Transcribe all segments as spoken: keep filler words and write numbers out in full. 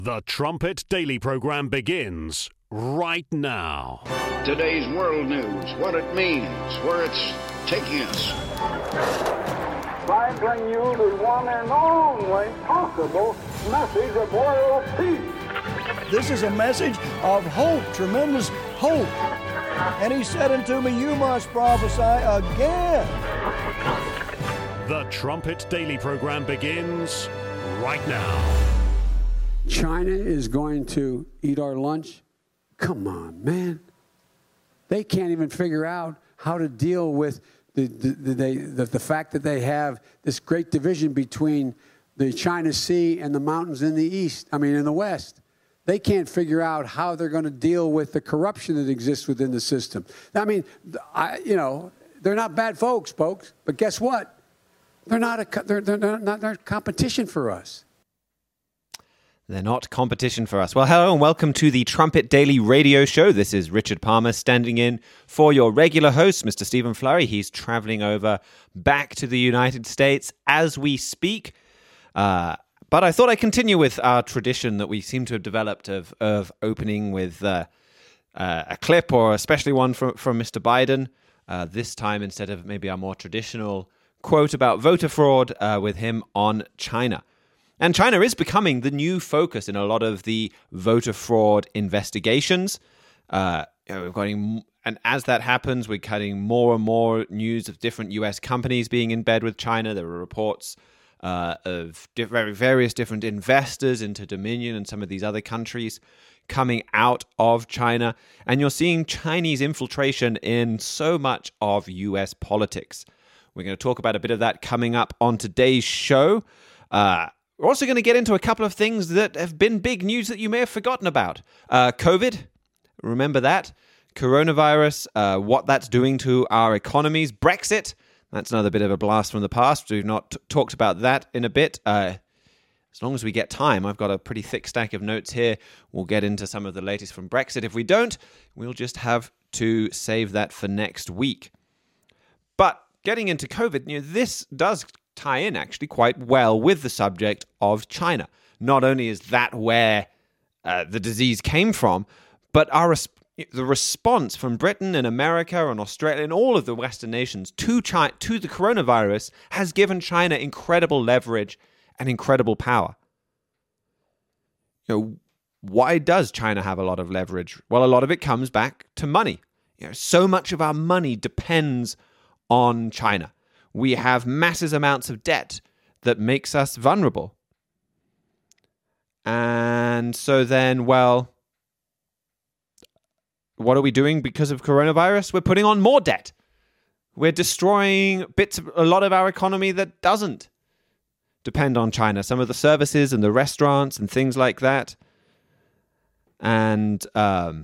The Trumpet Daily program begins right now. Today's world news, what it means, where it's taking us. I bring you the one and only possible message of world peace. This is a message of hope, tremendous hope. And he said unto me, you must prophesy again. The Trumpet Daily program begins right now. China is going to eat our lunch? Come on, man. They can't even figure out how to deal with the the, the, they, the the fact that they have this great division between the China Sea and the mountains in the east, I mean in the west. They can't figure out how they're going to deal with the corruption that exists within the system. I mean, I, you know, they're not bad folks, folks, but guess what? They're not a they're, they're not they're competition for us. They're not competition for us. Well, hello and welcome to the Trumpet Daily Radio Show. This is Richard Palmer standing in for your regular host, Mister Stephen Flurry. He's traveling over back to the United States as we speak. Uh, but I thought I'd continue with our tradition that we seem to have developed of, of opening with uh, uh, a clip or especially one from, from Mister Biden. Uh, this time, instead of maybe our more traditional quote about voter fraud uh, with him on China. And China is becoming the new focus in a lot of the voter fraud investigations. Uh, you know, we're getting, and as that happens, we're getting more and more news of different U S companies being in bed with China. There are reports uh, of diff- various different investors into Dominion and some of these other countries coming out of China. And you're seeing Chinese infiltration in so much of U S politics. We're going to talk about a bit of that coming up on today's show. Uh, We're also going to get into a couple of things that have been big news that you may have forgotten about. Uh, COVID, remember that. Coronavirus, uh, what that's doing to our economies. Brexit, that's another bit of a blast from the past. We've not t- talked about that in a bit. Uh, as long as we get time, I've got a pretty thick stack of notes here. We'll get into some of the latest from Brexit. If we don't, we'll just have to save that for next week. But getting into COVID, you know, this does tie in actually quite well with the subject of China. Not only is that where uh, the disease came from, but our res- the response from Britain and America and Australia and all of the Western nations to China, to the coronavirus has given China incredible leverage and incredible power. You know, why does China have a lot of leverage? Well, a lot of it comes back to money. You know, so much of our money depends on China. We have massive amounts of debt that makes us vulnerable. And so then, well, what are we doing because of coronavirus? We're putting on more debt. We're destroying bits of a lot of our economy that doesn't depend on China. Some of the services and the restaurants and things like that. And, um...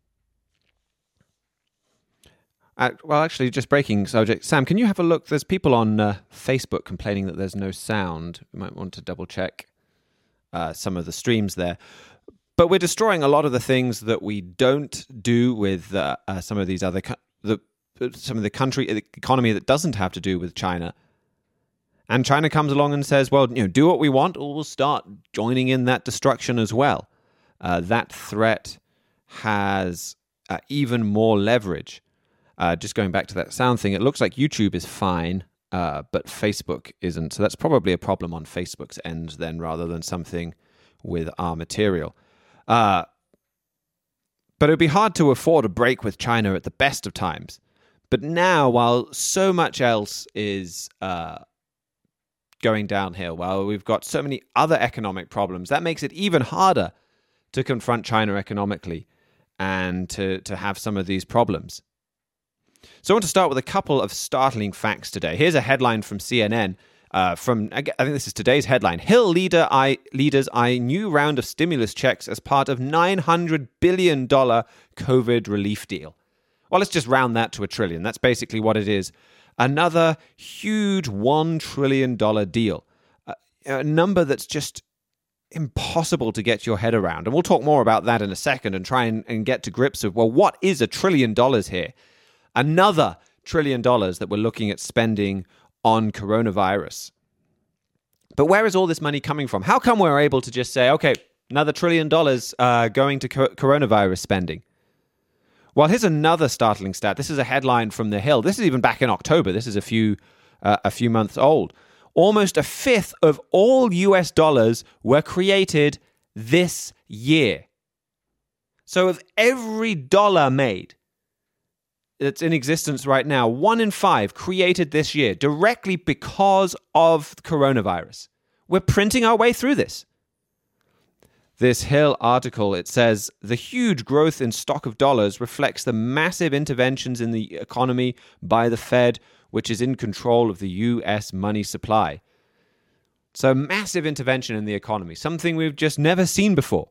Uh, well, actually, just breaking subject. Sam, can you have a look? There's people on uh, Facebook complaining that there's no sound. We might want to double check uh, some of the streams there. But we're destroying a lot of the things that we don't do with uh, uh, some of these other co- the some of the country the economy that doesn't have to do with China. And China comes along and says, "Well, you know, do what we want, or we'll start joining in that destruction as well." Uh, that threat has uh, even more leverage. Uh, just going back to that sound thing, it looks like YouTube is fine, uh, but Facebook isn't. So that's probably a problem on Facebook's end then, rather than something with our material. Uh, but it would be hard to afford a break with China at the best of times. But now, while so much else is uh, going downhill, while we've got so many other economic problems, that makes it even harder to confront China economically and to, to have some of these problems. So I want to start with a couple of startling facts today. Here's a headline from C N N. Uh, from I think this is today's headline. Hill leader eye, leaders eye new round of stimulus checks as part of nine hundred billion dollars COVID relief deal. Well, let's just round that to a trillion. That's basically what it is. Another huge one trillion dollars deal. Uh, a number that's just impossible to get your head around. And we'll talk more about that in a second and try and, and get to grips of, well, what is a trillion dollars here? Another trillion dollars that we're looking at spending on coronavirus. But where is all this money coming from? How come we're able to just say, okay, Another trillion dollars uh, going to co- coronavirus spending. Well, here's another startling stat. This is a headline from The Hill. This is even back in October. This is a few uh, a few months old. Almost a fifth of all U S dollars were created this year. So of every dollar made that's in existence right now, one in five created this year directly because of coronavirus. We're printing our way through this. This Hill article, it says, the huge growth in stock of dollars reflects the massive interventions in the economy by the Fed, which is in control of the U S money supply. So massive intervention in the economy, something we've just never seen before.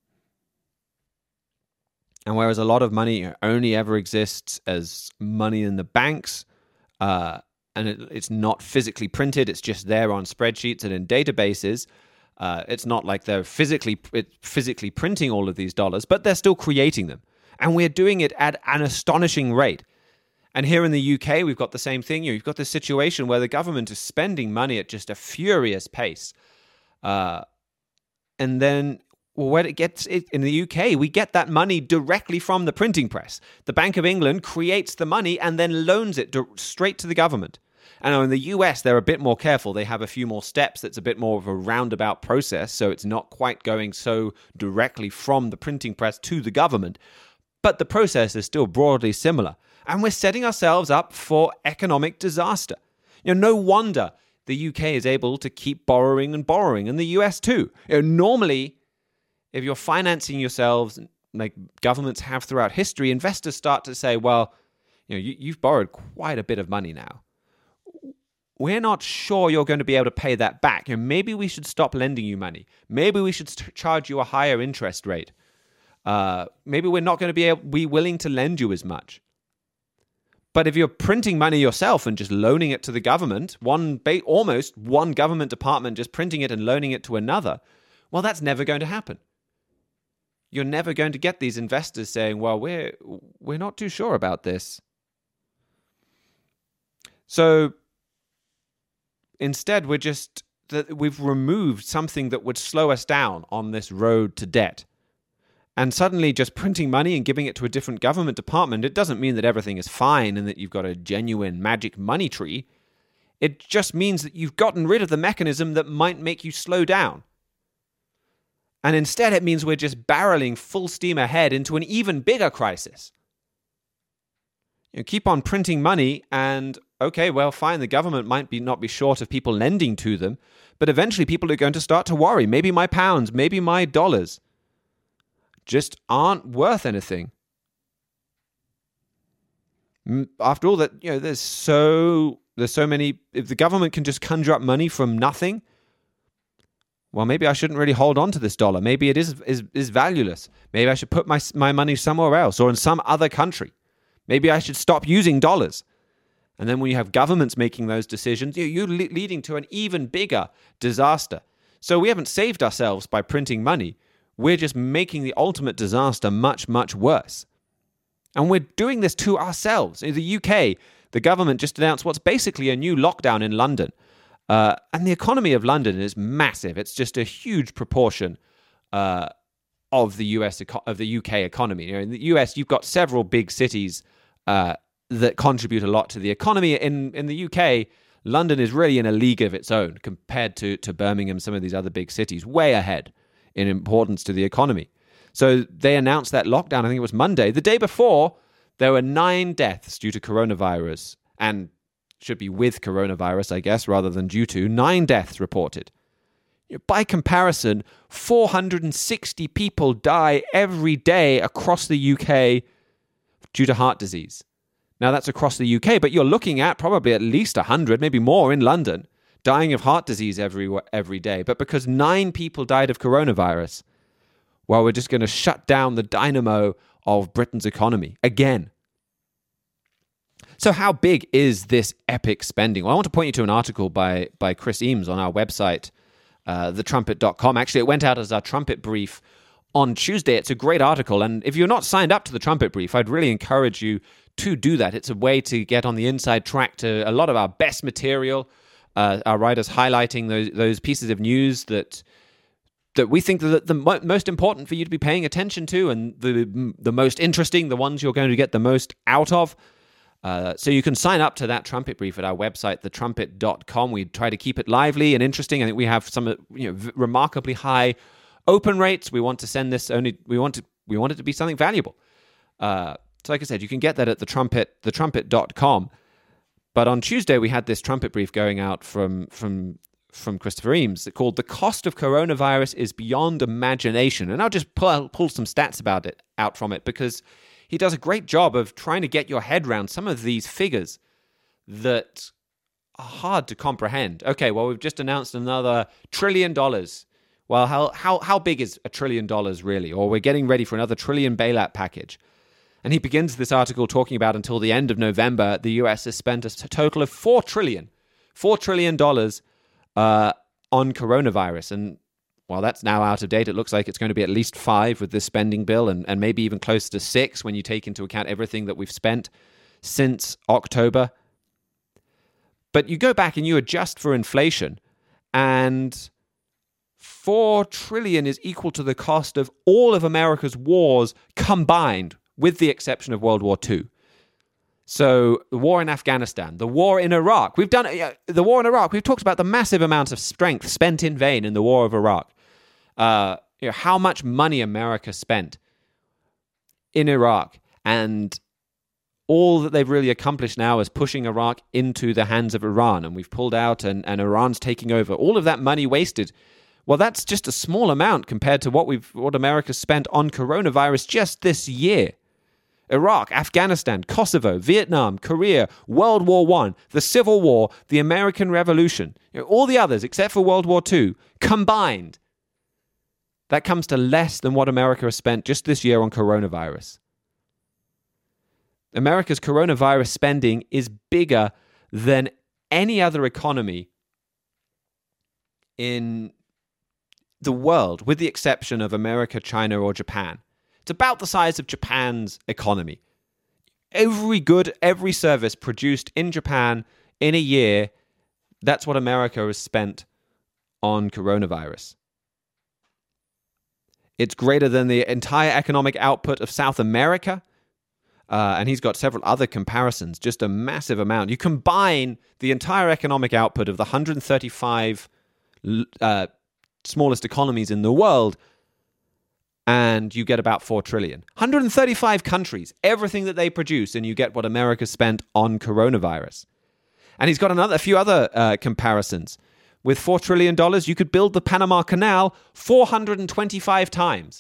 And whereas a lot of money only ever exists as money in the banks, uh, and it, it's not physically printed, it's just there on spreadsheets and in databases, uh, it's not like they're physically physically printing all of these dollars, but they're still creating them. And we're doing it at an astonishing rate. And here in the U K, we've got the same thing. You've got this situation where the government is spending money at just a furious pace. Uh, and then... Well, when it gets it in the U K, we get that money directly from the printing press. The Bank of England creates the money and then loans it straight to the government. And in the U S, they're a bit more careful. They have a few more steps. It's a bit more of a roundabout process, so it's not quite going so directly from the printing press to the government. But the process is still broadly similar. And we're setting ourselves up for economic disaster. You know, no wonder the U K is able to keep borrowing and borrowing, and the U S too. You know, normally, if you're financing yourselves, like governments have throughout history, investors start to say, well, you know, you, you've borrowed quite a bit of money now. We're not sure you're going to be able to pay that back. You know, maybe we should stop lending you money. Maybe we should st- charge you a higher interest rate. Uh, maybe we're not going to be, able, be willing to lend you as much. But if you're printing money yourself and just loaning it to the government, one ba- almost one government department just printing it and loaning it to another, well, that's never going to happen. You're never going to get these investors saying, well, we're we're not too sure about this. So instead, we're just that we've removed something that would slow us down on this road to debt. And suddenly just printing money and giving it to a different government department, it doesn't mean that everything is fine and that you've got a genuine magic money tree. It just means that you've gotten rid of the mechanism that might make you slow down. And instead, it means we're just barreling full steam ahead into an even bigger crisis. You know, keep on printing money and, okay, well, fine, the government might be not be short of people lending to them, but eventually people are going to start to worry. Maybe my pounds, maybe my dollars just aren't worth anything. After all, that, you know, there's so there's so many. If the government can just conjure up money from nothing, well, maybe I shouldn't really hold on to this dollar. Maybe it is is, is valueless. Maybe I should put my my money somewhere else or in some other country. Maybe I should stop using dollars. And then when you have governments making those decisions, you're leading to an even bigger disaster. So we haven't saved ourselves by printing money. We're just making the ultimate disaster much, much worse. And we're doing this to ourselves. In the U K, the government just announced what's basically a new lockdown in London. Uh, and the economy of London is massive. It's just a huge proportion uh, of the U S eco- of the U K economy. You know, in the U S, you've got several big cities uh, that contribute a lot to the economy. In in the U K, London is really in a league of its own compared to to Birmingham, some of these other big cities, way ahead in importance to the economy. So they announced that lockdown, I think it was Monday. The day before, there were nine deaths due to coronavirus, and should be with coronavirus, I guess, rather than due to. Nine deaths reported. By comparison, four hundred sixty people die every day across the U K due to heart disease. Now, that's across the U K, but you're looking at probably at least one hundred, maybe more in London, dying of heart disease every every day. But because nine people died of coronavirus, well, we're just going to shut down the dynamo of Britain's economy again. So how big is this epic spending? Well, I want to point you to an article by, by Chris Eames on our website, uh, the trumpet dot com. Actually, it went out as our Trumpet Brief on Tuesday. It's a great article. And if you're not signed up to the Trumpet Brief, I'd really encourage you to do that. It's a way to get on the inside track to a lot of our best material. Uh, our writers highlighting those those pieces of news that that we think that the mo- most important for you to be paying attention to, and the the most interesting, the ones you're going to get the most out of. Uh, so you can sign up to that trumpet brief at our website, the trumpet dot com. We try to keep it lively and interesting. I think we have some, you know, v- remarkably high open rates. We want to send this only. We want to. We want it to be something valuable. Uh, so, like I said, you can get that at the trumpet, the trumpet dot com. But on Tuesday, we had this trumpet brief going out from from from Christopher Eames called "The Cost of Coronavirus is Beyond Imagination," and I'll just pull pull some stats about it out from it because he does a great job of trying to get your head around some of these figures that are hard to comprehend. Okay, well, we've just announced another trillion dollars. Well, how how how big is a trillion dollars really? Or we're getting ready for another trillion bailout package. And he begins this article talking about until the end of November, the U S has spent a total of four trillion dollars, four trillion dollars uh, on coronavirus. And while that's now out of date, it looks like it's going to be at least five with this spending bill, and, and maybe even close to six when you take into account everything that we've spent since October. But you go back and you adjust for inflation, and four trillion dollars is equal to the cost of all of America's wars combined, with the exception of World War Two. So the war in Afghanistan, the war in Iraq. We've done uh, the war in Iraq. We've talked about the massive amount of strength spent in vain in the war of Iraq. Uh, you know, how much money America spent in Iraq, and all that they've really accomplished now is pushing Iraq into the hands of Iran, and we've pulled out, and, and Iran's taking over. All of that money wasted. Well, that's just a small amount compared to what we've what America spent on coronavirus just this year. Iraq, Afghanistan, Kosovo, Vietnam, Korea, World War One, the Civil War, the American Revolution, you know, all the others except for World War Two combined. That comes to less than what America has spent just this year on coronavirus. America's coronavirus spending is bigger than any other economy in the world, with the exception of America, China, or Japan. It's about the size of Japan's economy. Every good, every service produced in Japan in a year, that's what America has spent on coronavirus. It's greater than the entire economic output of South America. Uh, and he's got several other comparisons, just a massive amount. You combine the entire economic output of the one hundred thirty-five uh, smallest economies in the world, and you get about four trillion dollars. one hundred thirty-five countries, everything that they produce, and you get what America spent on coronavirus. And he's got another, a few other uh, comparisons. With four trillion dollars, you could build the Panama Canal four hundred twenty-five times.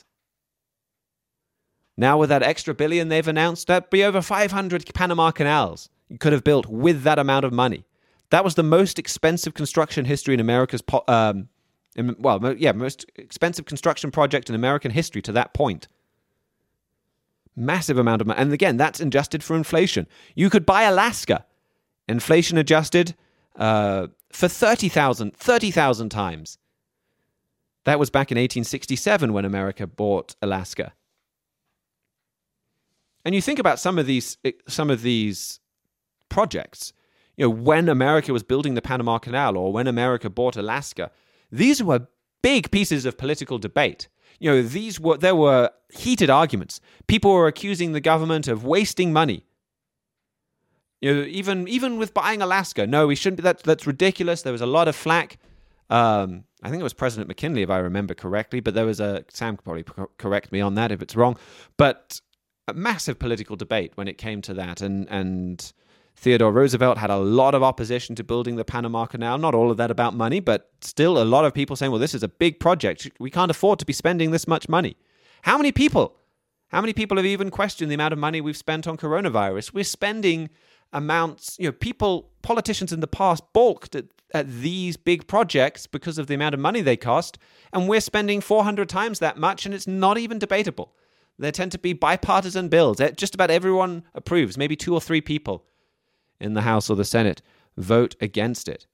Now with that extra billion they've announced, that'd be over five hundred Panama Canals you could have built with that amount of money. That was the most expensive construction history in America's, po- um, in, well, yeah, most expensive construction project in American history to that point. Massive amount of money. And again, that's adjusted for inflation. You could buy Alaska, inflation adjusted, uh, for thirty thousand times. That was back in eighteen sixty-seven when America bought Alaska. And you think about some of these some of these projects, you know, when America was building the Panama Canal or when America bought Alaska, these were big pieces of political debate. You know, these were there were heated arguments. People were accusing the government of wasting money. You know, even even with buying Alaska, no, we shouldn't be. That that's ridiculous. There was a lot of flack. Um, I think it was President McKinley, if I remember correctly. But there was a Sam could probably correct me on that if it's wrong. But a massive political debate when it came to that, and and Theodore Roosevelt had a lot of opposition to building the Panama Canal. Not all of that about money, but still a lot of people saying, "Well, this is a big project. We can't afford to be spending this much money." How many people? How many people have even questioned the amount of money we've spent on coronavirus? We're spending amounts, you know, people, politicians in the past balked at, at these big projects because of the amount of money they cost, and we're spending four hundred times that much, and it's not even debatable. There tend to be bipartisan bills. Just about everyone approves. Maybe two or three people in the House or the Senate vote against it.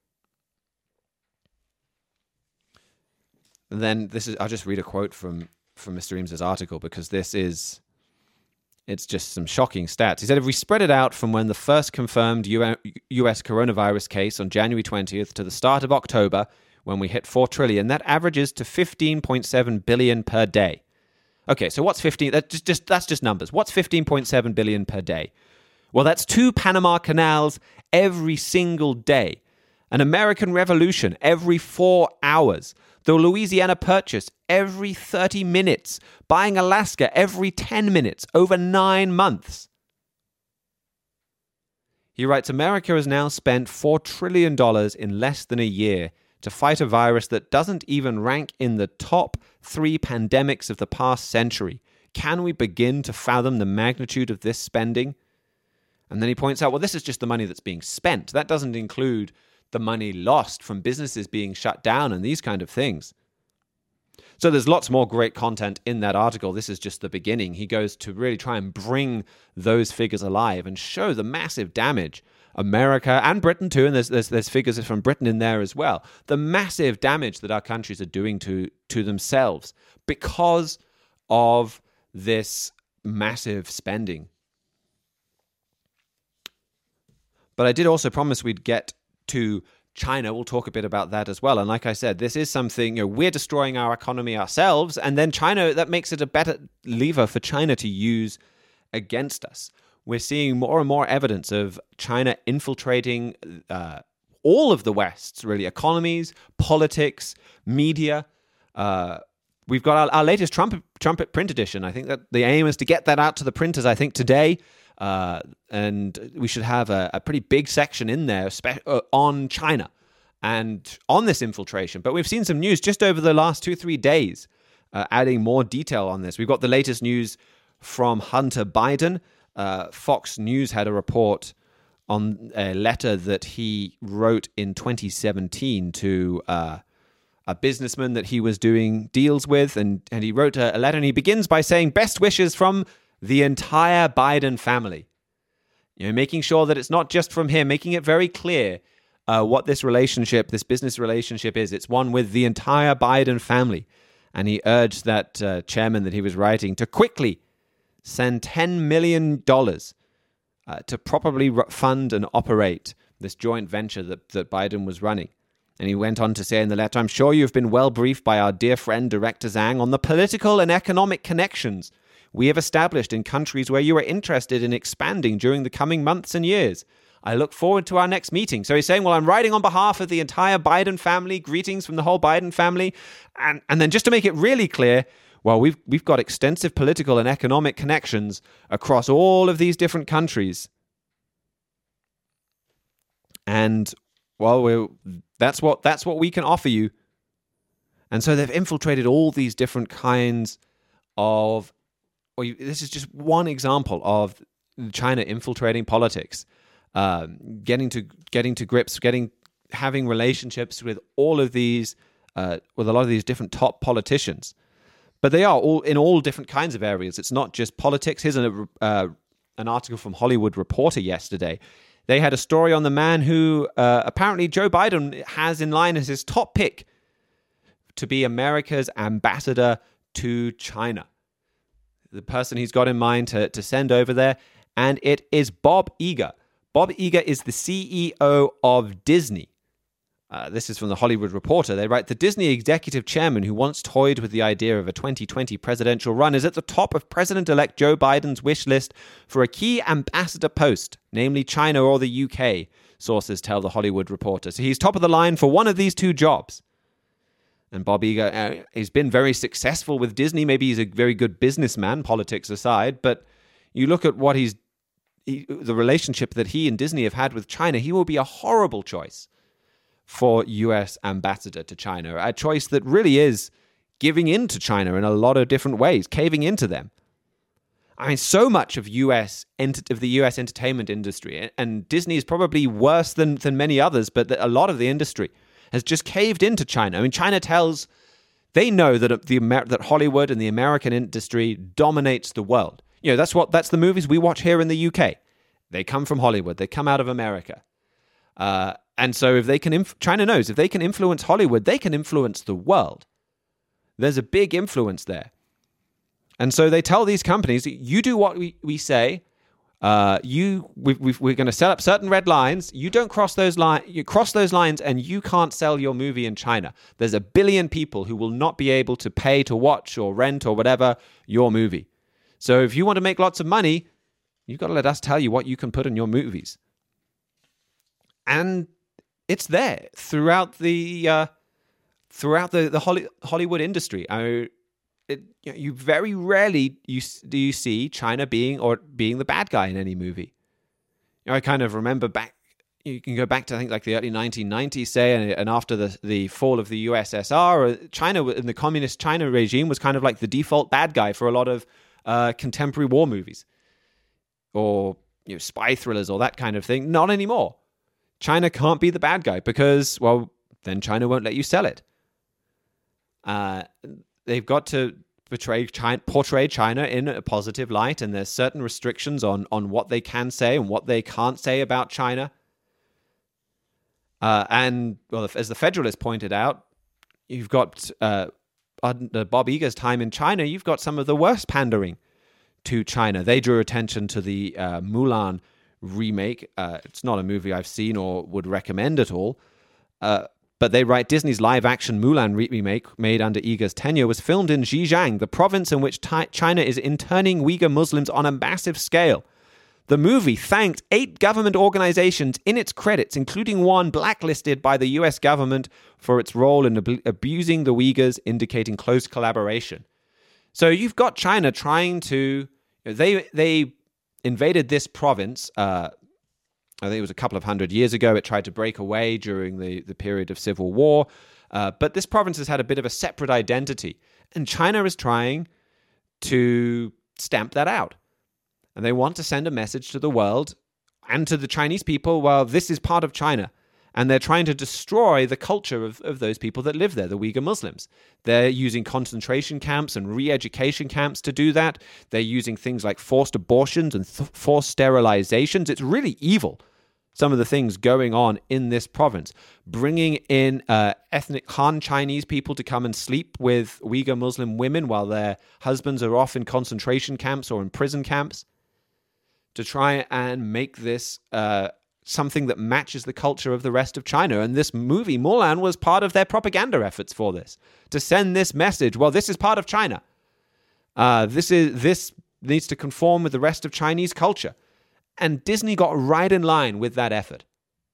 And then this is, I'll just read a quote from, from Mister Eames' article, because this is, it's just some shocking stats. He said, if we spread it out from when the first confirmed U S coronavirus case on January twentieth to the start of October, when we hit four trillion. That averages to fifteen point seven billion per day. Okay, so what's fifteen? That's just, just that's just numbers. What's fifteen point seven billion per day? Well, that's two Panama Canals every single day, an American Revolution every four hours, the Louisiana Purchase every thirty minutes, buying Alaska every ten minutes, over nine months. He writes, America has now spent four trillion dollars in less than a year to fight a virus that doesn't even rank in the top three pandemics of the past century. Can we begin to fathom the magnitude of this spending? And then he points out, well, this is just the money that's being spent. That doesn't include the money lost from businesses being shut down and these kind of things. So there's lots more great content in that article. This is just the beginning. He goes to really try and bring those figures alive and show the massive damage America and Britain too, and there's, there's there's figures from Britain in there as well, the massive damage that our countries are doing to to themselves because of this massive spending. But I did also promise we'd get to China. We'll talk a bit about that as well. And like I said, this is something, you know, we're destroying our economy ourselves, and then China, that makes it a better lever for China to use against us. We're seeing more and more evidence of China infiltrating uh, all of the West's, really, economies, politics, media. Uh, we've got our, our latest trumpet, trumpet print edition. I think that the aim is to get that out to the printers, I think, today. Uh, and we should have a, a pretty big section in there spe- uh, on China and on this infiltration. But we've seen some news just over the last two, three days uh, adding more detail on this. We've got the latest news from Hunter Biden. Uh, Fox News had a report on a letter that he wrote in twenty seventeen to uh, a businessman that he was doing deals with. And, and he wrote a, a letter, and he begins by saying, best wishes from the entire Biden family. You know, making sure that it's not just from him, making it very clear uh, what this relationship, this business relationship is. It's one with the entire Biden family. And he urged that uh, chairman that he was writing to quickly send ten million dollars uh, to properly fund and operate this joint venture that, that Biden was running. And he went on to say in the letter, I'm sure you've been well briefed by our dear friend, Director Zhang, on the political and economic connections we have established in countries where you are interested in expanding during the coming months and years. I look forward to our next meeting. So he's saying, well, I'm writing on behalf of the entire Biden family, greetings from the whole Biden family. And, and then just to make it really clear, well, we've we've got extensive political and economic connections across all of these different countries. And, well, we're, that's what that's what we can offer you. And so they've infiltrated all these different kinds of, well, you, this is just one example of China infiltrating politics, um, getting to getting to grips, getting having relationships with all of these, uh, with a lot of these different top politicians. But they are all in all different kinds of areas. It's not just politics. Here's an, uh, an article from Hollywood Reporter yesterday. They had a story on the man who uh, apparently Joe Biden has in line as his top pick to be America's ambassador to China. The person he's got in mind to, to send over there, and it is Bob Iger. Bob Iger is the C E O of Disney. Uh, this is from the Hollywood Reporter. They write, the Disney executive chairman who once toyed with the idea of a twenty twenty presidential run is at the top of President-elect Joe Biden's wish list for a key ambassador post, namely China or the U K, sources tell the Hollywood Reporter. So he's top of the line for one of these two jobs. And Bob Iger, uh, he's been very successful with Disney. Maybe he's a very good businessman, politics aside. But you look at what he's, he, the relationship that he and Disney have had with China, he will be a horrible choice for U S ambassador to China, a choice that really is giving in to China in a lot of different ways, caving into them. I mean, so much of U S ent- of the U S entertainment industry, and Disney is probably worse than than many others, but a lot of the industry has just caved into China. I mean, China tells, they know that the that Hollywood and the American industry dominates the world. You know, that's what that's the movies we watch here in the U K. They come from Hollywood. They come out of America. Uh, and so if they can, inf- China knows if they can influence Hollywood, they can influence the world. There's a big influence there. And so they tell these companies, you do what we, we say, Uh, you, we've, we've, we're going to set up certain red lines. You don't cross those lines. You cross those lines, and you can't sell your movie in China. There's a billion people who will not be able to pay to watch or rent or whatever your movie. So if you want to make lots of money, you've got to let us tell you what you can put in your movies. And it's there throughout the uh, throughout the the Holly, Hollywood industry. I. It, you, know, you very rarely you, do you see China being or being the bad guy in any movie. You know, I kind of remember back. You can go back to I think like the early nineteen nineties, say, and, and after the the fall of the U S S R, China in the communist China regime was kind of like the default bad guy for a lot of uh, contemporary war movies, or you know, spy thrillers or that kind of thing. Not anymore. China can't be the bad guy because, well, then China won't let you sell it. Uh. They've got to portray China, portray China in a positive light, and there's certain restrictions on, on what they can say and what they can't say about China. Uh, and, well, as the Federalist pointed out, you've got, uh, under Bob Iger's time in China, you've got some of the worst pandering to China. They drew attention to the uh, Mulan remake. Uh, it's not a movie I've seen or would recommend at all. Uh But they write, Disney's live-action Mulan remake, made under Iger's tenure, was filmed in Xinjiang, the province in which China is interning Uyghur Muslims on a massive scale. The movie thanked eight government organizations in its credits, including one blacklisted by the U S government for its role in ab- abusing the Uyghurs, indicating close collaboration. So you've got China trying to... You know, they, they invaded this province... Uh, I think it was a couple of hundred years ago. It tried to break away during the, the period of civil war. Uh, but this province has had a bit of a separate identity. And China is trying to stamp that out. And they want to send a message to the world and to the Chinese people, well, this is part of China. And they're trying to destroy the culture of, of those people that live there, the Uyghur Muslims. They're using concentration camps and re-education camps to do that. They're using things like forced abortions and th- forced sterilizations. It's really evil. Some of the things going on in this province, bringing in uh, ethnic Han Chinese people to come and sleep with Uyghur Muslim women while their husbands are off in concentration camps or in prison camps, to try and make this uh, something that matches the culture of the rest of China. And this movie, Mulan, was part of their propaganda efforts for this, to send this message, well, this is part of China. Uh, this is this needs to conform with the rest of Chinese culture. And Disney got right in line with that effort.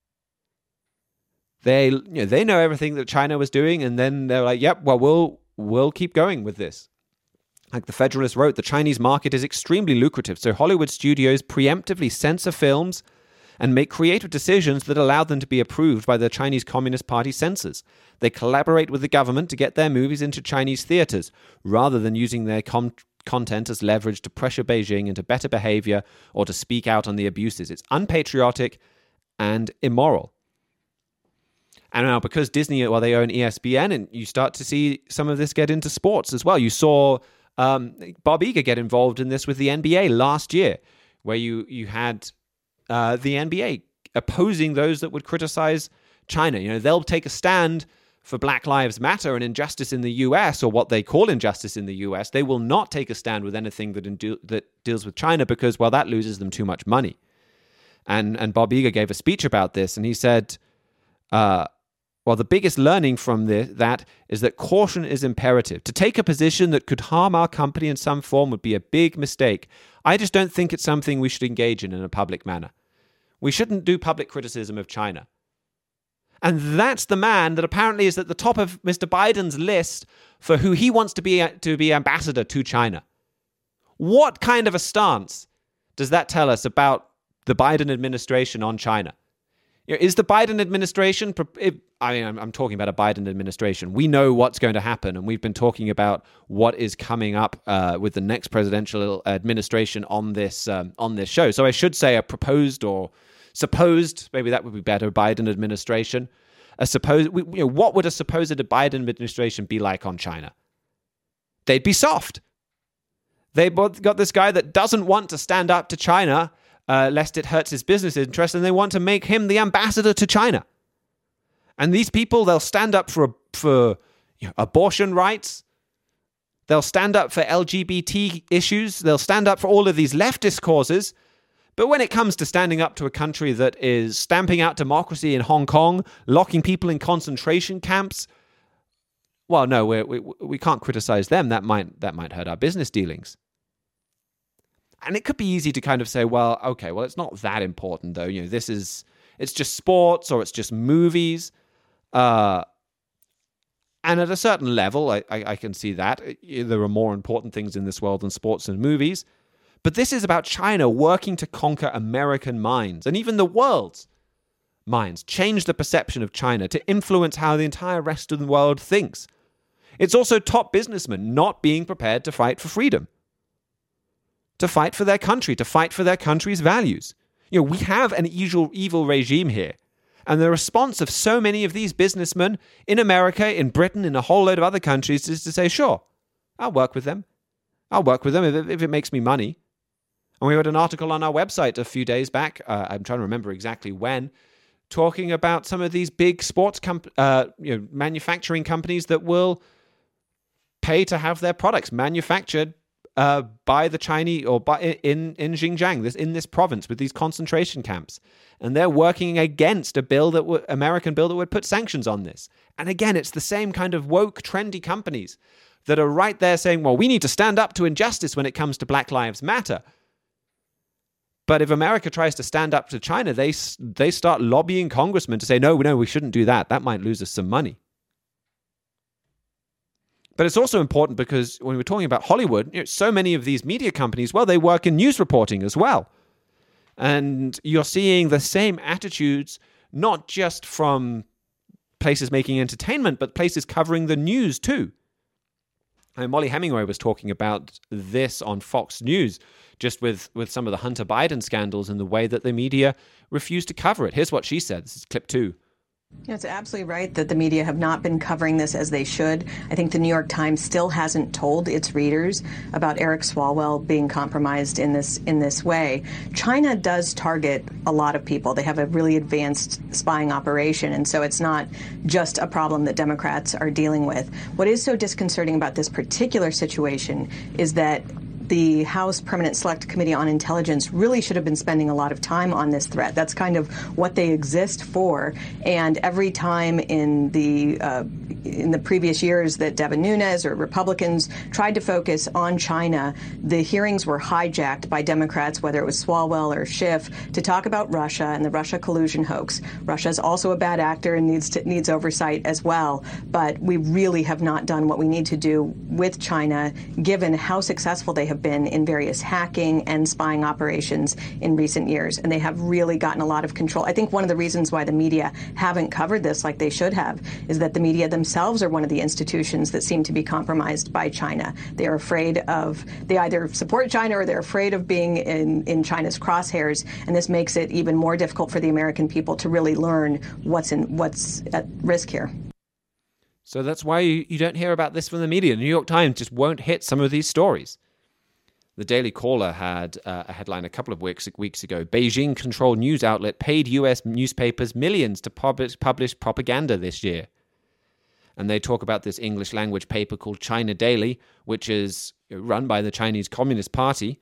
They, you know, they know everything that China was doing, and then they're like, "Yep, well, we'll we'll keep going with this." Like the Federalist wrote, the Chinese market is extremely lucrative, so Hollywood studios preemptively censor films and make creative decisions that allow them to be approved by the Chinese Communist Party censors. They collaborate with the government to get their movies into Chinese theaters, rather than using their com- content as leverage to pressure Beijing into better behavior or to speak out on the abuses. It's unpatriotic and immoral. And now, because Disney, well, they own E S P N, and you start to see some of this get into sports as well. You saw um, Bob Iger get involved in this with the N B A last year, where you, you had uh, the N B A opposing those that would criticize China. You know, they'll take a stand for Black Lives Matter and injustice in the U S, or what they call injustice in the U S. They will not take a stand with anything that indu- that deals with China because, well, that loses them too much money. And and Bob Iger gave a speech about this, and he said, uh, well, the biggest learning from this, that is that caution is imperative. To take a position that could harm our company in some form would be a big mistake. I just don't think it's something we should engage in in a public manner. We shouldn't do public criticism of China. And that's the man that apparently is at the top of Mister Biden's list for who he wants to be to be ambassador to China. What kind of a stance does that tell us about the Biden administration on China? You know, is the Biden administration... I mean, I'm, I'm talking about a Biden administration. We know what's going to happen, and we've been talking about what is coming up uh, with the next presidential administration on this um, on this show. So I should say a proposed or supposed, maybe that would be better, Biden administration. A supposed, you know, what would a supposed Biden administration be like on China? They'd be soft. They both got this guy that doesn't want to stand up to China uh, lest it hurts his business interests, and they want to make him the ambassador to China. And these people, they'll stand up for for you know, abortion rights. They'll stand up for L G B T issues. They'll stand up for all of these leftist causes But when it comes to standing up to a country that is stamping out democracy in Hong Kong, locking people in concentration camps, well, no, we we we can't criticize them. That might that might hurt our business dealings. And it could be easy to kind of say, well, okay, well, it's not that important, though. You know, this is it's just sports or it's just movies. Uh, and at a certain level, I, I, I can see that there are more important things in this world than sports and movies. But this is about China working to conquer American minds and even the world's minds, change the perception of China to influence how the entire rest of the world thinks. It's also top businessmen not being prepared to fight for freedom, to fight for their country, to fight for their country's values. You know, we have an evil, evil regime here. And the response of so many of these businessmen in America, in Britain, in a whole load of other countries is to say, sure, I'll work with them. I'll work with them if it, if it makes me money. And we had an article on our website a few days back, uh, I'm trying to remember exactly when, talking about some of these big sports comp- uh, you know, manufacturing companies that will pay to have their products manufactured uh, by the Chinese or by in, in Xinjiang, this in this province with these concentration camps. And they're working against a bill that w- American bill that would put sanctions on this. And again, it's the same kind of woke, trendy companies that are right there saying, well, we need to stand up to injustice when it comes to Black Lives Matter. But if America tries to stand up to China, they they start lobbying congressmen to say, no, no, we shouldn't do that. That might lose us some money. But it's also important because when we're talking about Hollywood, you know, so many of these media companies, well, they work in news reporting as well. And you're seeing the same attitudes, not just from places making entertainment, but places covering the news too. And Molly Hemingway was talking about this on Fox News, just with, with some of the Hunter Biden scandals and the way that the media refused to cover it. Here's what she said. This is clip two. Yeah, it's absolutely right that the media have not been covering this as they should. I think the New York Times still hasn't told its readers about Eric Swalwell being compromised in this in this way. China does target a lot of people. They have a really advanced spying operation, and so it's not just a problem that Democrats are dealing with. What is so disconcerting about this particular situation is that the House Permanent Select Committee on Intelligence really should have been spending a lot of time on this threat. That's kind of what they exist for. And every time in the uh, in the previous years that Devin Nunes or Republicans tried to focus on China, the hearings were hijacked by Democrats, whether it was Swalwell or Schiff, to talk about Russia and the Russia collusion hoax. Russia is also a bad actor and needs to, needs oversight as well. But we really have not done what we need to do with China, given how successful they have been in various hacking and spying operations in recent years. And they have really gotten a lot of control. I think one of the reasons why the media haven't covered this like they should have is that the media themselves are one of the institutions that seem to be compromised by China. They are afraid of, they either support China or they're afraid of being in, in China's crosshairs. And this makes it even more difficult for the American people to really learn what's in what's at risk here. So that's why you, you don't hear about this from the media. The New York Times just won't hit some of these stories. The Daily Caller had uh, a headline a couple of weeks, weeks ago. Beijing-controlled news outlet paid U S newspapers millions to publish, publish propaganda this year. And they talk about this English language paper called China Daily, which is run by the Chinese Communist Party.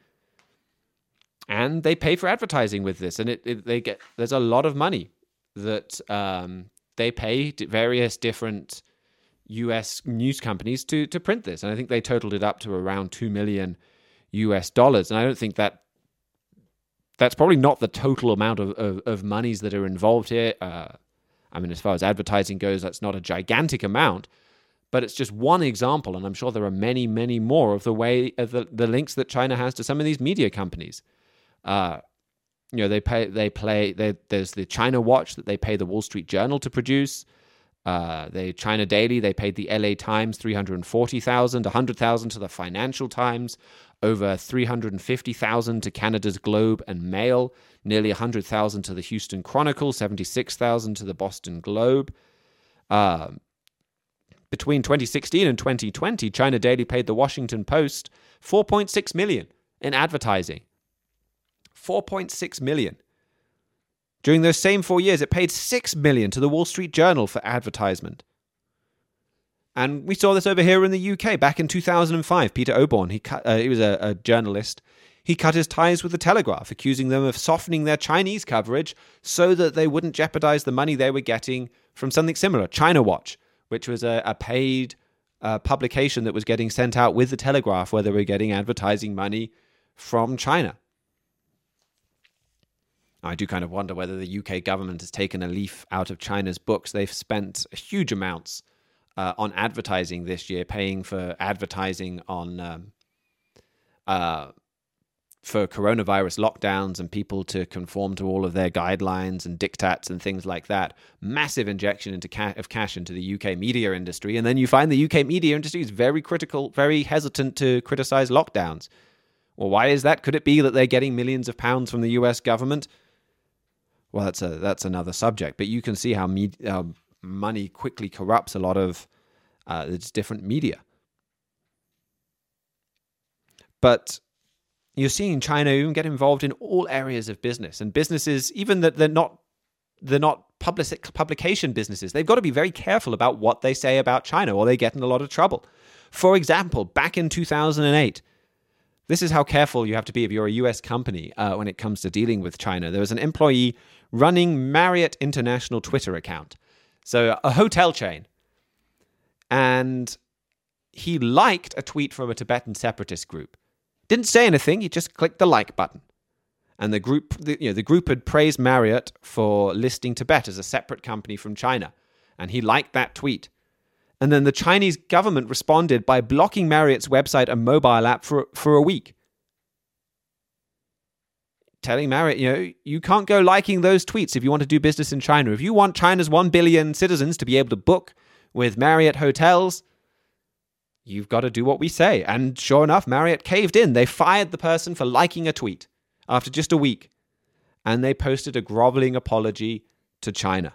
And they pay for advertising with this. And it, it, they get there's a lot of money that um, they pay to various different U S news companies to, to print this. And I think they totaled it up to around two million U S dollars. And I don't think that that's probably not the total amount of, of, of monies that are involved here. Uh, I mean, as far as advertising goes, that's not a gigantic amount, but it's just one example. And I'm sure there are many, many more of the way of the, the links that China has to some of these media companies. Uh, you know, they pay, they play, they, there's the China Watch that they pay the Wall Street Journal to produce. Uh, the China Daily, they paid the L A Times three hundred forty thousand dollars, one hundred thousand dollars to the Financial Times, over three hundred fifty thousand dollars to Canada's Globe and Mail, nearly one hundred thousand dollars to the Houston Chronicle, seventy-six thousand dollars to the Boston Globe. Uh, between twenty sixteen and twenty twenty, China Daily paid the Washington Post four point six million dollars in advertising. four point six million dollars. During those same four years, it paid six million dollars to the Wall Street Journal for advertisement. And we saw this over here in the U K back in two thousand five. Peter Oborne, he, uh, he was a, a journalist. He cut his ties with the Telegraph, accusing them of softening their Chinese coverage so that they wouldn't jeopardize the money they were getting from something similar, China Watch, which was a, a paid uh, publication that was getting sent out with the Telegraph, where they were getting advertising money from China. I do kind of wonder whether the U K government has taken a leaf out of China's books. They've spent huge amounts uh, on advertising this year, paying for advertising on um, uh, for coronavirus lockdowns and people to conform to all of their guidelines and diktats and things like that. Massive injection into ca- of cash into the U K media industry. And then you find the U K media industry is very critical, very hesitant to criticize lockdowns. Well, why is that? Could it be that they're getting millions of pounds from the U S government? Well, that's a that's another subject. But you can see how me, uh, money quickly corrupts a lot of uh, its different media. But you're seeing China even get involved in all areas of business, and businesses, even that they're not they're not public publication businesses, they've got to be very careful about what they say about China, or they get in a lot of trouble. For example, back in two thousand eight. This is how careful you have to be if you're a U S company uh, when it comes to dealing with China. There was an employee running Marriott International Twitter account, so a hotel chain, and he liked a tweet from a Tibetan separatist group. Didn't say anything. He just clicked the like button, and the group, the, you know, the group had praised Marriott for listing Tibet as a separate company from China, and he liked that tweet. And then the Chinese government responded by blocking Marriott's website and mobile app for, for a week. Telling Marriott, you know, you can't go liking those tweets if you want to do business in China. If you want China's one billion citizens to be able to book with Marriott hotels, you've got to do what we say. And sure enough, Marriott caved in. They fired the person for liking a tweet after just a week. And they posted a groveling apology to China.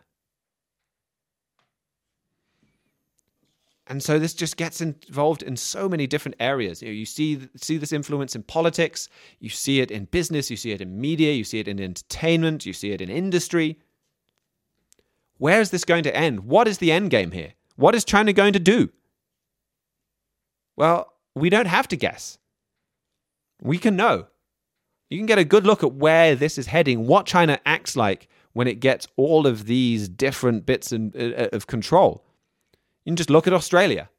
And so this just gets involved in so many different areas. You know, you see see this influence in politics, you see it in business, you see it in media, you see it in entertainment, you see it in industry. Where is this going to end? What is the end game here? What is China going to do? Well, we don't have to guess. We can know. You can get a good look at where this is heading, what China acts like when it gets all of these different bits in, uh, of control. You can just look at Australia.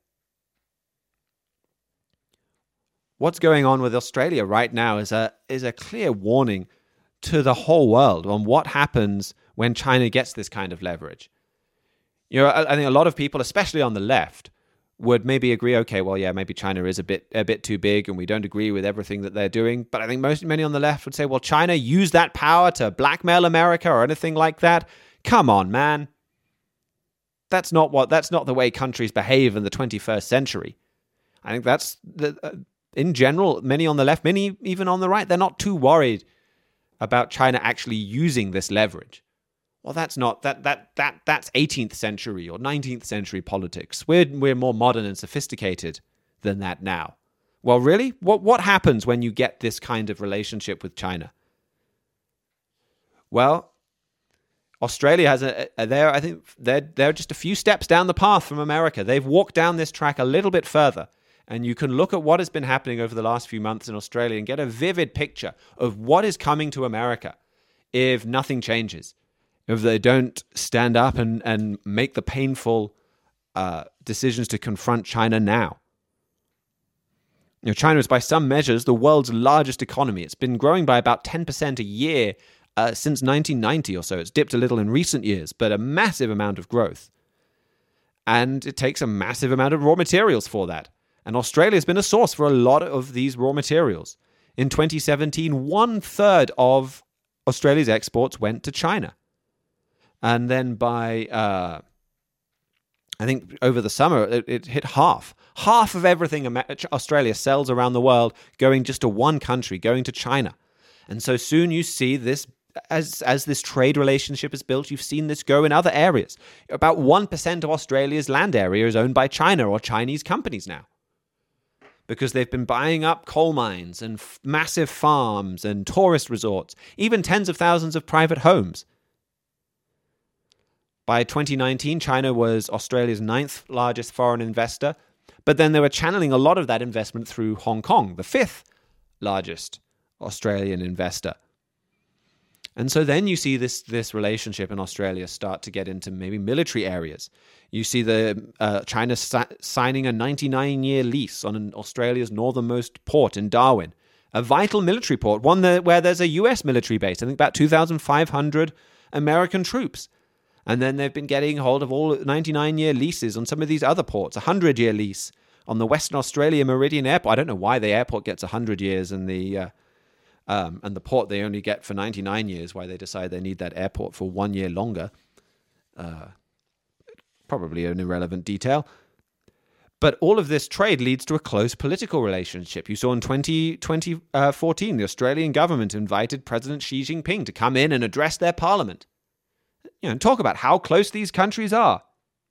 What's going on with Australia right now is a is a clear warning to the whole world on what happens when China gets this kind of leverage. You know, I, I think a lot of people, especially on the left, would maybe agree, okay, well, yeah, maybe China is a bit a bit too big and we don't agree with everything that they're doing. But I think most many on the left would say, well, China used that power to blackmail America or anything like that. Come on, man. That's not what. That's not the way countries behave in the twenty-first century. I think that's the, uh, in general. Many on the left, many even on the right, they're not too worried about China actually using this leverage. Well, that's not that that that that's eighteenth century or nineteenth century politics. We're we're more modern and sophisticated than that now. Well, really, what what happens when you get this kind of relationship with China? Well, Australia has a, a they're I think they're they're just a few steps down the path from America. They've walked down this track a little bit further, and you can look at what has been happening over the last few months in Australia and get a vivid picture of what is coming to America if nothing changes, if they don't stand up and and make the painful uh, decisions to confront China now. You know, China is by some measures the world's largest economy. It's been growing by about ten percent a year. Uh, since nineteen ninety or so. It's dipped a little in recent years, but a massive amount of growth. And it takes a massive amount of raw materials for that. And Australia has been a source for a lot of these raw materials. In twenty seventeen, one third of Australia's exports went to China. And then by, uh, I think over the summer, it, it hit half. Half of everything Australia sells around the world going just to one country, going to China. And so soon you see this, as as this trade relationship is built, you've seen this go in other areas. About one percent of Australia's land area is owned by China or Chinese companies now, because they've been buying up coal mines and f- massive farms and tourist resorts, even tens of thousands of private homes. By twenty nineteen, China was Australia's ninth largest foreign investor, but then they were channeling a lot of that investment through Hong Kong, the fifth largest Australian investor. And so then you see this this relationship in Australia start to get into maybe military areas. You see the uh, China sa- signing a ninety-nine year lease on an Australia's northernmost port in Darwin, a vital military port, one that, where there's a U S military base, I think about two thousand five hundred American troops. And then they've been getting hold of all ninety-nine year leases on some of these other ports, a one hundred year lease on the Western Australia Meridian Airport. I don't know why the airport gets one hundred years and the... Uh, Um, and the port they only get for ninety-nine years, why they decide they need that airport for one year longer. Uh, probably an irrelevant detail. But all of this trade leads to a close political relationship. You saw in twenty fourteen, the Australian government invited President Xi Jinping to come in and address their parliament. You know, and talk about how close these countries are.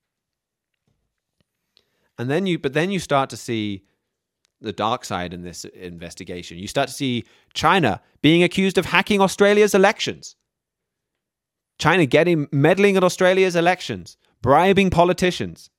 And then you, but then you start to see the dark side in this investigation. You start to see China being accused of hacking Australia's elections. China getting meddling at Australia's elections, bribing politicians.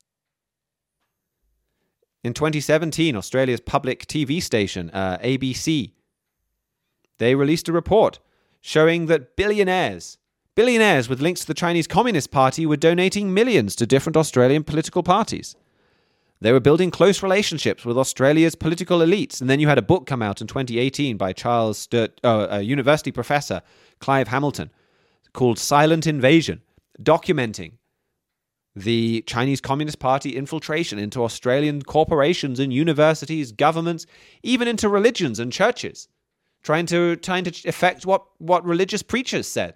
In twenty seventeen, Australia's public T V station, uh, A B C, they released a report showing that billionaires, billionaires with links to the Chinese Communist Party were donating millions to different Australian political parties. They were building close relationships with Australia's political elites. And then you had a book come out in twenty eighteen by Charles Sturt, uh, a university professor, Clive Hamilton, called Silent Invasion, documenting the Chinese Communist Party infiltration into Australian corporations and universities, governments, even into religions and churches, trying to trying to affect what, what religious preachers said.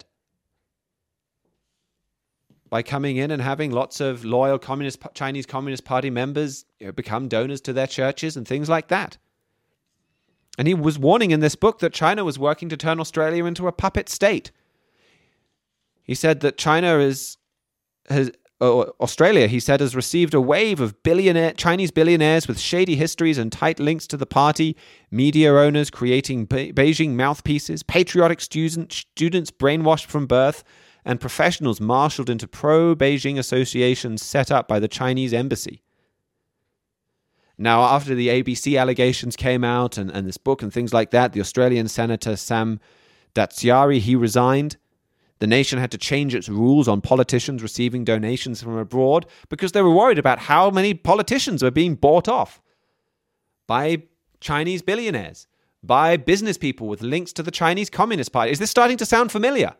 By coming in and having lots of loyal communist Chinese Communist Party members, you know, become donors to their churches and things like that. And he was warning in this book that China was working to turn Australia into a puppet state. He said that China is, has, uh, Australia, he said, has received a wave of billionaire Chinese billionaires with shady histories and tight links to the party, media owners creating Be- Beijing mouthpieces, patriotic student, students brainwashed from birth, and professionals marshaled into pro-Beijing associations set up by the Chinese embassy. Now, after the A B C allegations came out and, and this book and things like that, the Australian Senator Sam Dastyari, he resigned. The nation had to change its rules on politicians receiving donations from abroad because they were worried about how many politicians were being bought off by Chinese billionaires, by business people with links to the Chinese Communist Party. Is this starting to sound familiar?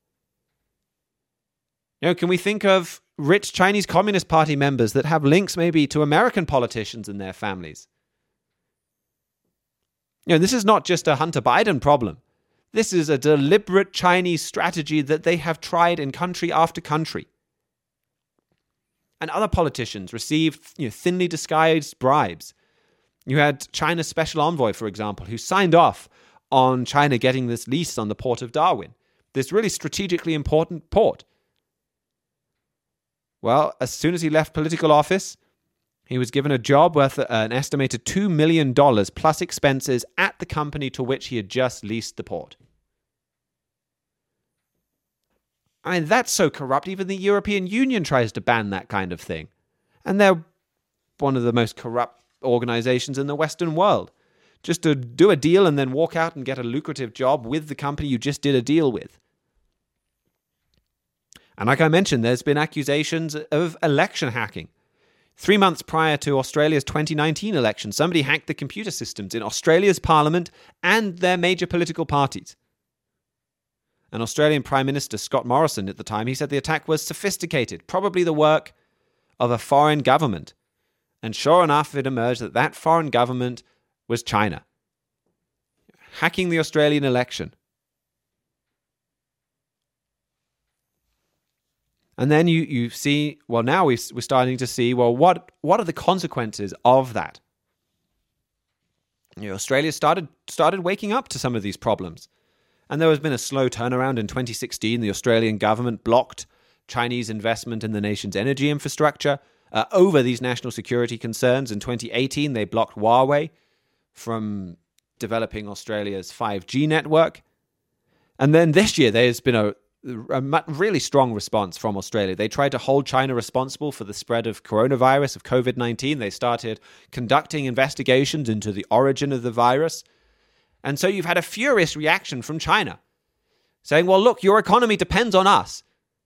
You know, can we think of rich Chinese Communist Party members that have links maybe to American politicians and their families? You know, this is not just a Hunter Biden problem. This is a deliberate Chinese strategy that they have tried in country after country. And other politicians received, you know, thinly disguised bribes. You had China's special envoy, for example, who signed off on China getting this lease on the port of Darwin, this really strategically important port. Well, as soon as he left political office, he was given a job worth an estimated two million dollars plus expenses at the company to which he had just leased the port. I mean, that's so corrupt, even the European Union tries to ban that kind of thing. And they're one of the most corrupt organizations in the Western world. Just to do a deal and then walk out and get a lucrative job with the company you just did a deal with. And like I mentioned, there's been accusations of election hacking. Three months prior to Australia's twenty nineteen election, somebody hacked the computer systems in Australia's parliament and their major political parties. An Australian Prime Minister, Scott Morrison, at the time, he said the attack was sophisticated, probably the work of a foreign government. And sure enough, it emerged that that foreign government was China, hacking the Australian election. And then you, you see, well, now we, we're starting to see, well, what what are the consequences of that? You know, Australia started started waking up to some of these problems. And there has been a slow turnaround. In twenty sixteen, the Australian government blocked Chinese investment in the nation's energy infrastructure uh, over these national security concerns. In twenty eighteen, they blocked Huawei from developing Australia's five G network. And then this year, there's been a a really strong response from Australia. They tried to hold China responsible for the spread of coronavirus, of covid nineteen. They started conducting investigations into the origin of the virus. And so you've had a furious reaction from China saying, well, look, your economy depends on us.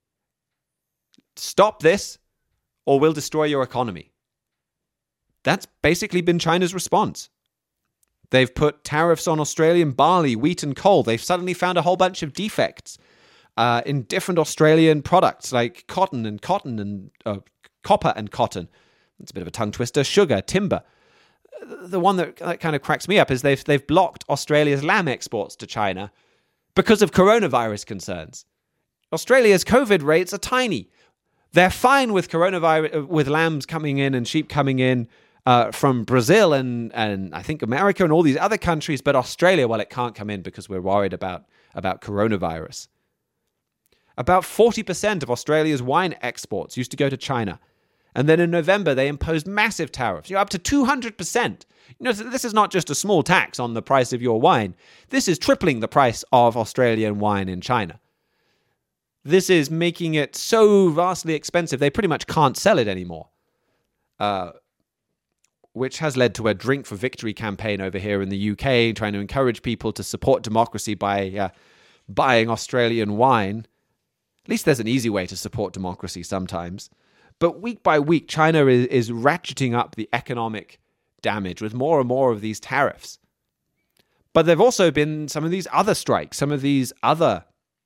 Stop this or we'll destroy your economy. That's basically been China's response. They've put tariffs on Australian barley, wheat, and coal. They've suddenly found a whole bunch of defects uh, in different Australian products like cotton and cotton and uh, copper and cotton. It's a bit of a tongue twister. Sugar, timber. The one that, that kind of cracks me up is they've they've blocked Australia's lamb exports to China because of coronavirus concerns. Australia's COVID rates are tiny. They're fine with coronavirus, with lambs coming in and sheep coming in uh, from Brazil and, and I think America and all these other countries, but Australia, well, it can't come in because we're worried about, about coronavirus. About forty percent of Australia's wine exports used to go to China. And then in November, they imposed massive tariffs, you know, up to two hundred percent. You know, this is not just a small tax on the price of your wine. This is tripling the price of Australian wine in China. This is making it so vastly expensive, they pretty much can't sell it anymore. Uh, which has led to a Drink for Victory campaign over here in the U K, trying to encourage people to support democracy by uh, buying Australian wine. At least there's an easy way to support democracy sometimes. But week by week, China is, is ratcheting up the economic damage with more and more of these tariffs. But there have also been some of these other strikes, some of these other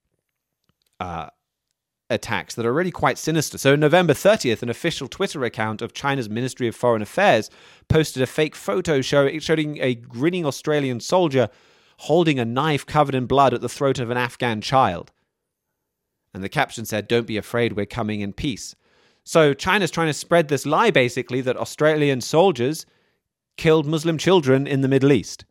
uh, attacks that are really quite sinister. So on November thirtieth, an official Twitter account of China's Ministry of Foreign Affairs posted a fake photo show, showing a grinning Australian soldier holding a knife covered in blood at the throat of an Afghan child. And the caption said, "Don't be afraid, we're coming in peace." So China's trying to spread this lie, basically, that Australian soldiers killed Muslim children in the Middle East.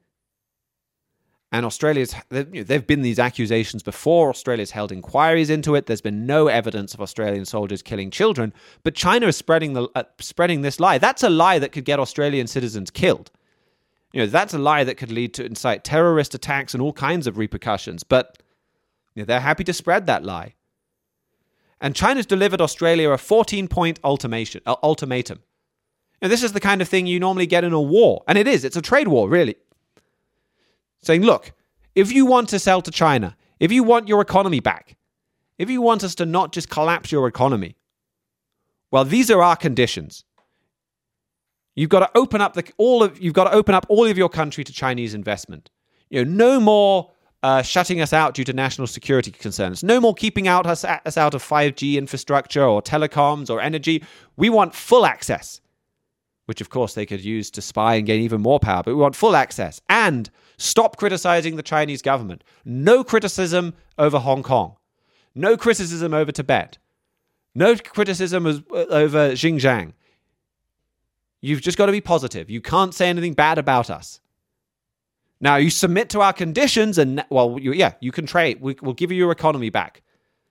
And Australia's, there have been these accusations before. Australia's held inquiries into it. There's been no evidence of Australian soldiers killing children. But China is spreading the uh, spreading this lie. That's a lie that could get Australian citizens killed. You know, that's a lie that could lead to incite terrorist attacks and all kinds of repercussions. But you know, they're happy to spread that lie. And China's delivered Australia a fourteen-point ultimatum. Uh, ultimatum. Now, this is the kind of thing you normally get in a war. And it is. It's a trade war, really. Saying, look, if you want to sell to China, if you want your economy back, if you want us to not just collapse your economy, well, these are our conditions. You've got to open up the all of you've got to open up all of your country to Chinese investment. You know, no more Uh, shutting us out due to national security concerns. No more keeping out us, us out of five G infrastructure or telecoms or energy. We want full access, which of course they could use to spy and gain even more power. But we want full access. And stop criticizing the Chinese government. No criticism over Hong Kong. No criticism over Tibet. No criticism over Xinjiang. You've just got to be positive. You can't say anything bad about us. Now, you submit to our conditions and, well, you, yeah, you can trade. We, we'll give you your economy back.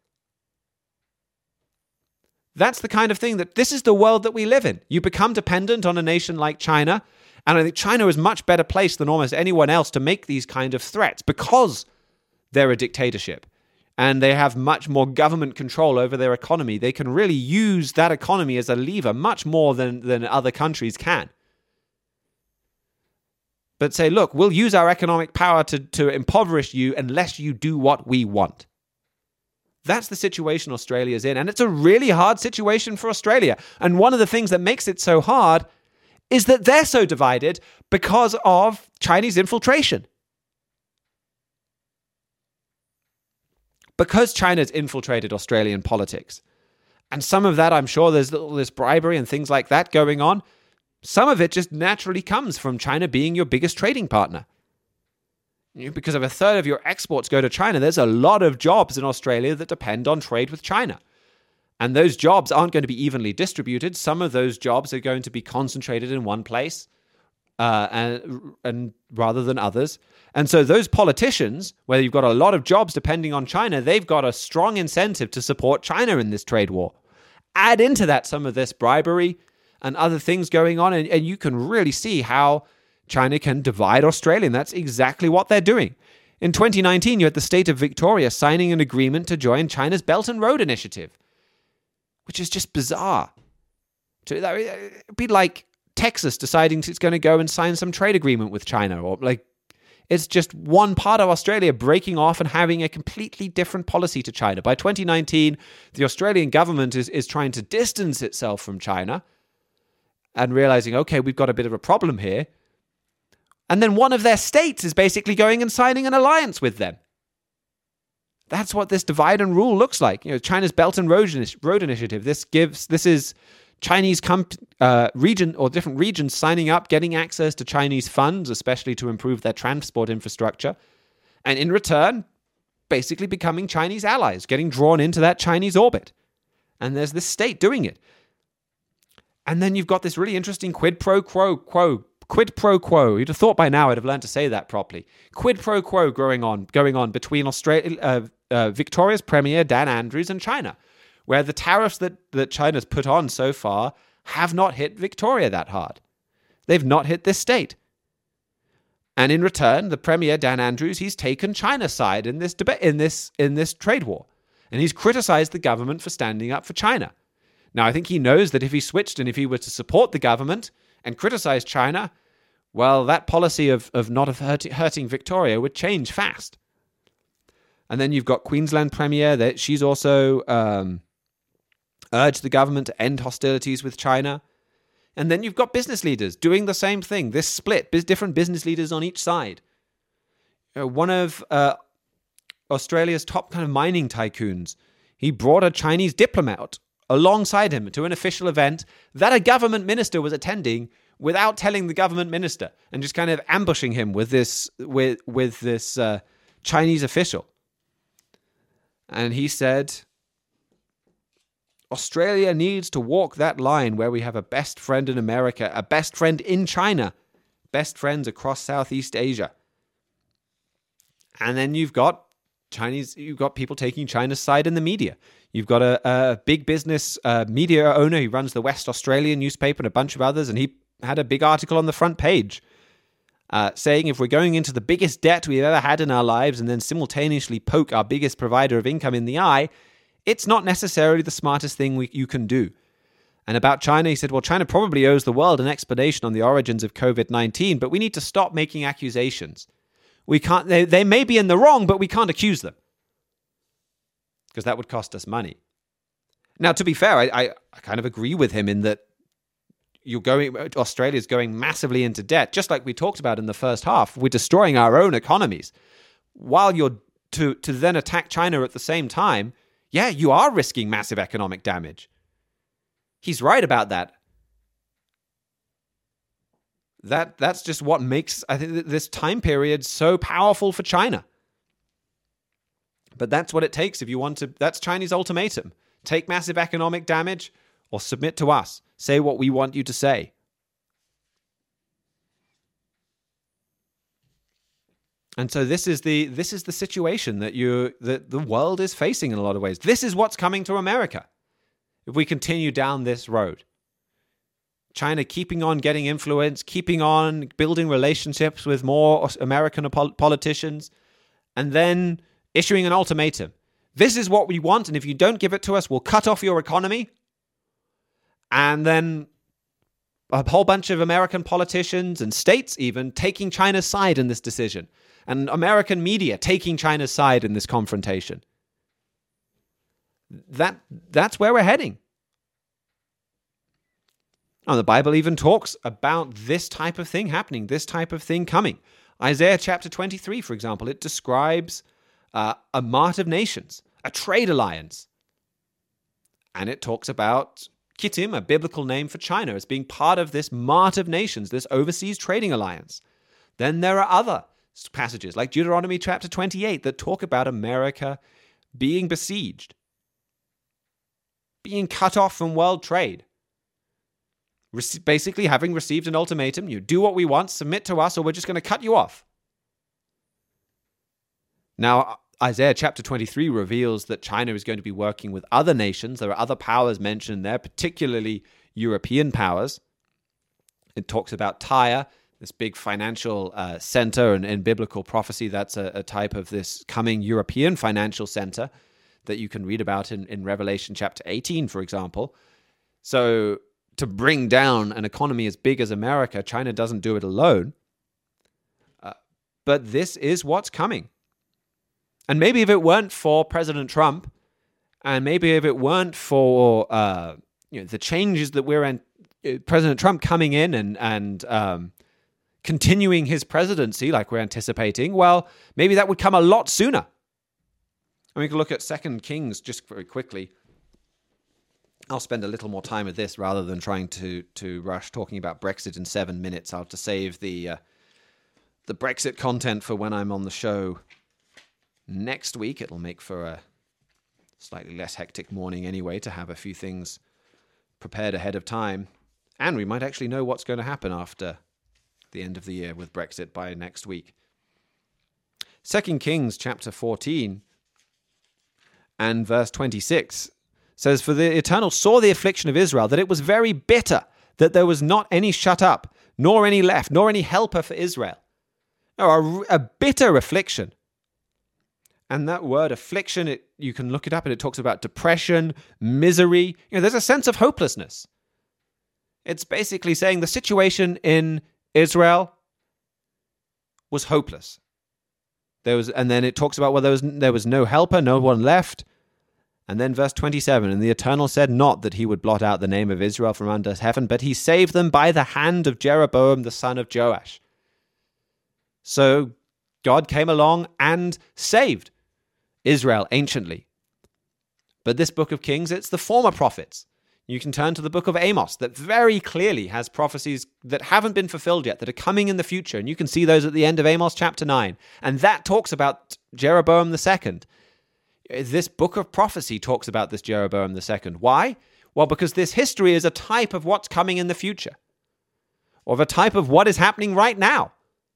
That's the kind of thing that, this is the world that we live in. You become dependent on a nation like China, and I think China is much better placed than almost anyone else to make these kind of threats because they're a dictatorship and they have much more government control over their economy. They can really use that economy as a lever much more than, than other countries can. But say, look, we'll use our economic power to, to impoverish you unless you do what we want. That's the situation Australia's in. And it's a really hard situation for Australia. And one of the things that makes it so hard is that they're so divided because of Chinese infiltration. Because China's infiltrated Australian politics. And some of that, I'm sure there's all this bribery and things like that going on. Some of it just naturally comes from China being your biggest trading partner. You know, because if a third of your exports go to China, there's a lot of jobs in Australia that depend on trade with China. And those jobs aren't going to be evenly distributed. Some of those jobs are going to be concentrated in one place uh, and, and rather than others. And so those politicians, whether you've got a lot of jobs depending on China, they've got a strong incentive to support China in this trade war. Add into that some of this bribery and other things going on, and, and you can really see how China can divide Australia, and that's exactly what they're doing. In twenty nineteen, you had the state of Victoria signing an agreement to join China's Belt and Road Initiative, which is just bizarre. It'd be like Texas deciding it's going to go and sign some trade agreement with China, or like It's just one part of Australia breaking off and having a completely different policy to China. By twenty nineteen, the Australian government is, is trying to distance itself from China and realizing, okay, we've got a bit of a problem here. And then one of their states is basically going and signing an alliance with them. That's what this divide and rule looks like. You know, China's Belt and Road, Road Initiative. This gives, this is Chinese comp, uh, region or different regions signing up, getting access to Chinese funds, especially to improve their transport infrastructure. And in return, basically becoming Chinese allies, getting drawn into that Chinese orbit. And there's this state doing it. And then you've got this really interesting quid pro quo, quo quid pro quo. You'd have thought by now I'd have learned to say that properly. Quid pro quo going on, going on between Australia, uh, uh, Victoria's Premier Dan Andrews and China, where the tariffs that, that China's put on so far have not hit Victoria that hard. They've not hit this state. And in return, the Premier Dan Andrews, he's taken China's side in this debate, in this in this trade war, and he's criticized the government for standing up for China. Now, I think he knows that if he switched and if he were to support the government and criticize China, well, that policy of, of not hurting, hurting Victoria would change fast. And then you've got Queensland Premier, that she's also um, urged the government to end hostilities with China. And then you've got business leaders doing the same thing, this split, different business leaders on each side. You know, one of uh, Australia's top kind of mining tycoons, he brought a Chinese diplomat alongside him to an official event that a government minister was attending without telling the government minister, and just kind of ambushing him with this with with this uh, Chinese official. And he said, Australia needs to walk that line where we have a best friend in America, a best friend in China, best friends across Southeast Asia. And then you've got Chinese, you've got people taking China's side in the media. You've got a, a big business uh, media owner who runs the West Australian newspaper and a bunch of others, and he had a big article on the front page uh, saying if we're going into the biggest debt we've ever had in our lives and then simultaneously poke our biggest provider of income in the eye, it's not necessarily the smartest thing we, you can do. And about China, he said, well, China probably owes the world an explanation on the origins of covid nineteen, but we need to stop making accusations. We can't. They, they may be in the wrong, but we can't accuse them, because that would cost us money. Now, to be fair, I, I, I kind of agree with him in that you're going. Australia's going massively into debt, just like we talked about in the first half. We're destroying our own economies, while you're to to then attack China at the same time. Yeah, you are risking massive economic damage. He's right about that. That that's just what makes, I think, this time period so powerful for China. But that's what it takes if you want to. That's Chinese ultimatum. Take massive economic damage or submit to us. Say what we want you to say. And so this is the this is the situation that you that the world is facing in a lot of ways. This is what's coming to America if we continue down this road. China keeping on getting influence, keeping on building relationships with more American pol- politicians, and then issuing an ultimatum. This is what we want, and if you don't give it to us, we'll cut off your economy. And then a whole bunch of American politicians and states even taking China's side in this decision. And American media taking China's side in this confrontation. That that's where we're heading. Oh, the Bible even talks about this type of thing happening, this type of thing coming. Isaiah chapter twenty-three, for example, it describes uh, a mart of nations, a trade alliance. And it talks about Kittim, a biblical name for China, as being part of this mart of nations, this overseas trading alliance. Then there are other passages like Deuteronomy chapter twenty-eight that talk about America being besieged, being cut off from world trade. Basically having received an ultimatum, you do what we want, submit to us, or we're just going to cut you off. Now, Isaiah chapter twenty-three reveals that China is going to be working with other nations. There are other powers mentioned there, particularly European powers. It talks about Tyre, this big financial uh, center, and in biblical prophecy, that's a, a type of this coming European financial center that you can read about in, in Revelation chapter eighteen, for example. So to bring down an economy as big as America, China doesn't do it alone. Uh, but this is what's coming. And maybe if it weren't for President Trump, and maybe if it weren't for uh, you know, the changes that we're in, President Trump coming in and and um, continuing his presidency like we're anticipating, well, maybe that would come a lot sooner. And we can look at Second Kings just very quickly. I'll spend a little more time with this rather than trying to to rush talking about Brexit in seven minutes. I'll have to save the uh, the Brexit content for when I'm on the show next week. It'll make for a slightly less hectic morning anyway to have a few things prepared ahead of time. And we might actually know what's going to happen after the end of the year with Brexit by next week. Second Kings chapter fourteen and verse twenty-six says, "For the Eternal saw the affliction of Israel, that it was very bitter, that there was not any shut up, nor any left, nor any helper for Israel." No, a, a bitter affliction. And that word affliction, it, you can look it up, and it talks about depression, misery. You know, there's a sense of hopelessness. It's basically saying the situation in Israel was hopeless. There was, and then it talks about, well, there was there was no helper, no one left. And then verse twenty-seven, "And the Eternal said not that he would blot out the name of Israel from under heaven, but he saved them by the hand of Jeroboam the son of Joash." So God came along and saved Israel anciently. But this book of Kings, it's the former prophets. You can turn to the book of Amos that very clearly has prophecies that haven't been fulfilled yet, that are coming in the future. And you can see those at the end of Amos chapter nine. And that talks about Jeroboam the second. This book of prophecy talks about this Jeroboam the second. Why? Well, because this history is a type of what's coming in the future, or of a type of what is happening right now.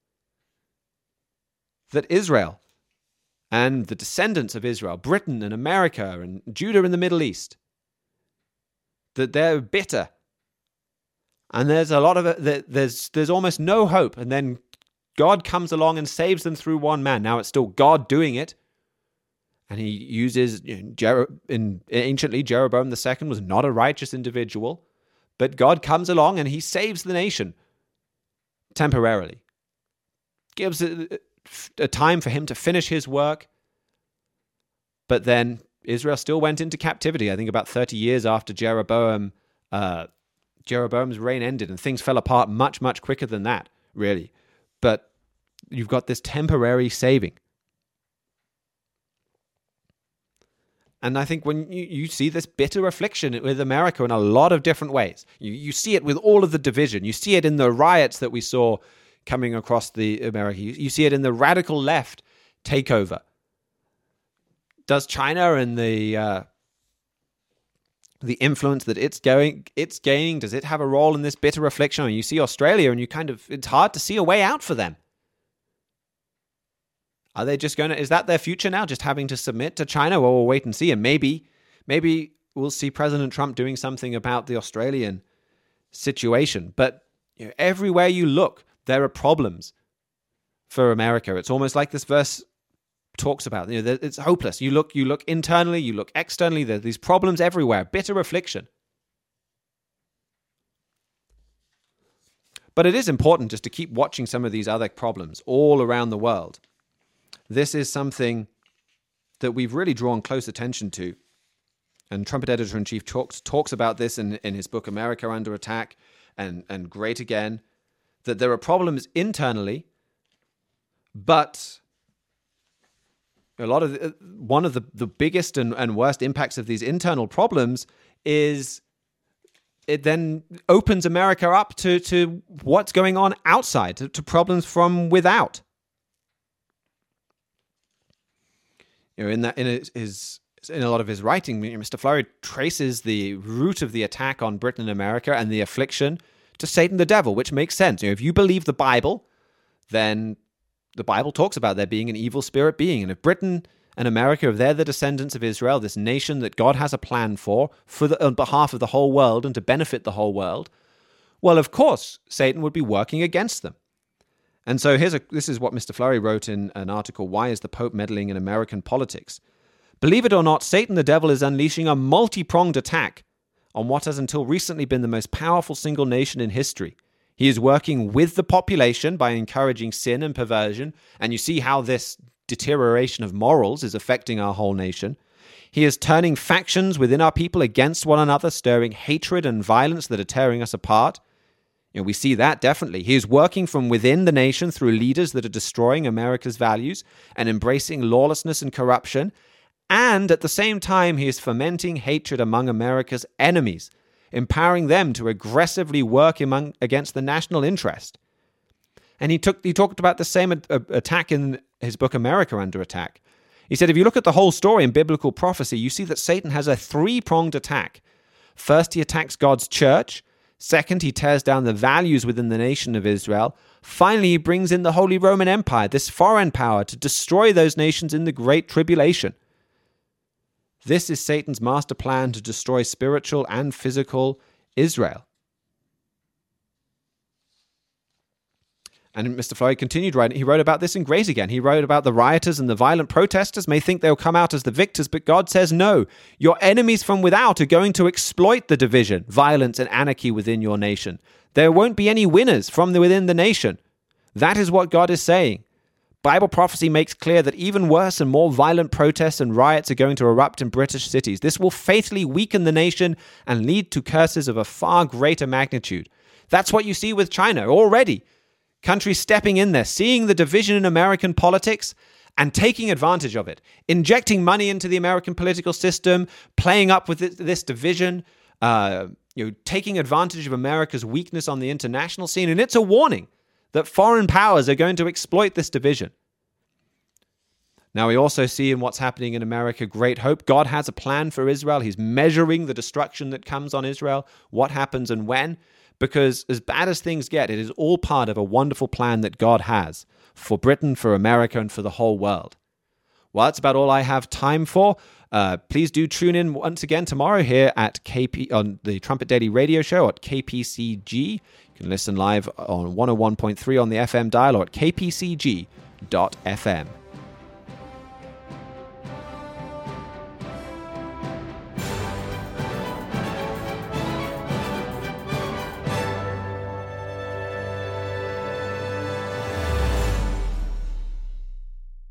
That Israel and the descendants of Israel, Britain and America and Judah in the Middle East, that they're bitter. And there's a lot of it, there's, there's almost no hope. And then God comes along and saves them through one man. Now it's still God doing it. And he uses, you know, Jer- in, anciently, Jeroboam the second was not a righteous individual, but God comes along and he saves the nation temporarily. Gives a, a time for him to finish his work. But then Israel still went into captivity, I think about thirty years after Jeroboam, uh, Jeroboam's reign ended, and things fell apart much, much quicker than that, really. But you've got this temporary saving. And I think when you, you see this bitter affliction with America in a lot of different ways, you, you see it with all of the division. You see it in the riots that we saw coming across the America. You, you see it in the radical left takeover. Does China and the uh, the influence that it's going, it's gaining, does it have a role in this bitter affliction? I mean, you see Australia, and you kind of, it's hard to see a way out for them. Are they just going to, is that their future now, just having to submit to China? Well, we'll wait and see. And maybe, maybe we'll see President Trump doing something about the Australian situation. But you know, everywhere you look, there are problems for America. It's almost like this verse talks about. You know, it's hopeless. You look, you look internally, you look externally. There are these problems everywhere. Bitter affliction. But it is important just to keep watching some of these other problems all around the world. This is something that we've really drawn close attention to. And Trumpet Editor-in-Chief talks talks about this in, in his book, America Under Attack, and, and Great Again, that there are problems internally, but a lot of one of the, the biggest and, and worst impacts of these internal problems is it then opens America up to, to what's going on outside, to, to problems from without. You know, in that, in his, in a lot of his writing, Mister Flurry traces the root of the attack on Britain and America and the affliction to Satan the devil, which makes sense. You know, if you believe the Bible, then the Bible talks about there being an evil spirit being. And if Britain and America, if they're the descendants of Israel, this nation that God has a plan for, for the, on behalf of the whole world and to benefit the whole world, well, of course, Satan would be working against them. And so here's a, this is what Mister Flurry wrote in an article, Why is the Pope Meddling in American Politics? Believe it or not, Satan the devil is unleashing a multi-pronged attack on what has until recently been the most powerful single nation in history. He is working with the population by encouraging sin and perversion, and you see how this deterioration of morals is affecting our whole nation. He is turning factions within our people against one another, stirring hatred and violence that are tearing us apart. You know, we see that definitely. He is working from within the nation through leaders that are destroying America's values and embracing lawlessness and corruption. And at the same time, he is fomenting hatred among America's enemies, empowering them to aggressively work among, against the national interest. And he took he talked about the same a, a, attack in his book, America Under Attack. He said, if you look at the whole story in biblical prophecy, you see that Satan has a three-pronged attack. First, he attacks God's church. Second, he tears down the values within the nation of Israel. Finally, he brings in the Holy Roman Empire, this foreign power, to destroy those nations in the Great Tribulation. This is Satan's master plan to destroy spiritual and physical Israel. And Mister Floyd continued writing. He wrote about this in Great Again. He wrote about the rioters and the violent protesters may think they'll come out as the victors, but God says no. Your enemies from without are going to exploit the division, violence, and anarchy within your nation. There won't be any winners from the, within the nation. That is what God is saying. Bible prophecy makes clear that even worse and more violent protests and riots are going to erupt in British cities. This will fatally weaken the nation and lead to curses of a far greater magnitude. That's what you see with China already. Countries stepping in there, seeing the division in American politics and taking advantage of it, injecting money into the American political system, playing up with this division, uh, you know, taking advantage of America's weakness on the international scene. And it's a warning that foreign powers are going to exploit this division. Now, we also see in what's happening in America great hope. God has a plan for Israel. He's measuring the destruction that comes on Israel, what happens and when. Because as bad as things get, it is all part of a wonderful plan that God has for Britain, for America, and for the whole world. Well, that's about all I have time for. Uh, please do tune in once again tomorrow here at K P on the Trumpet Daily Radio Show at K P C G. You can listen live on one oh one point three on the F M dial or at k p c g dot f m.